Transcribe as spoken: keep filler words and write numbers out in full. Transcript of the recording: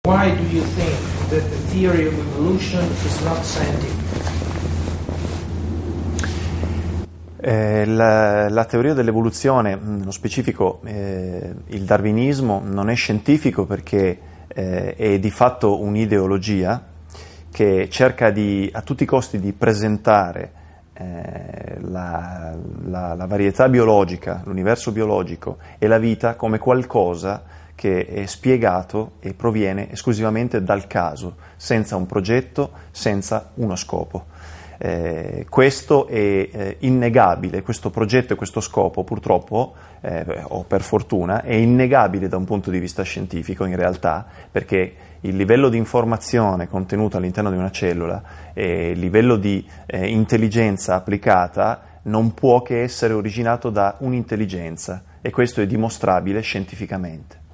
Why do you think that the theory of evolution is not scientific? Eh, la, la teoria dell'evoluzione, nello specifico eh, il darwinismo, non è scientifico perché eh, è di fatto un'ideologia che cerca di, a tutti i costi di presentare eh, la, la, la varietà biologica, l'universo biologico e la vita come qualcosa che è spiegato e proviene esclusivamente dal caso, senza un progetto, senza uno scopo. Eh, questo è eh, innegabile, questo progetto e questo scopo purtroppo, eh, o per fortuna, è innegabile da un punto di vista scientifico in realtà, perché il livello di informazione contenuto all'interno di una cellula e il livello di eh, intelligenza applicata non può che essere originato da un'intelligenza, e questo è dimostrabile scientificamente.